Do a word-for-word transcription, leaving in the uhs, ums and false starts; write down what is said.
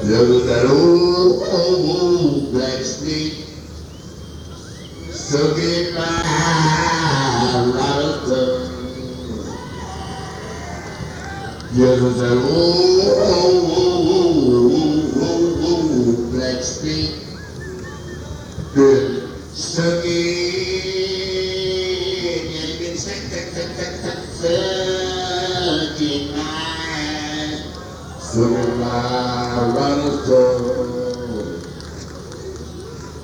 There was that old, old, old black snake stuck in my right tongue. There was that old, old, old, old, old, old black snake that stuck in, and been stuck, stuck, stuck, stuck, stuck, stuck in my, stuck in my right tongue.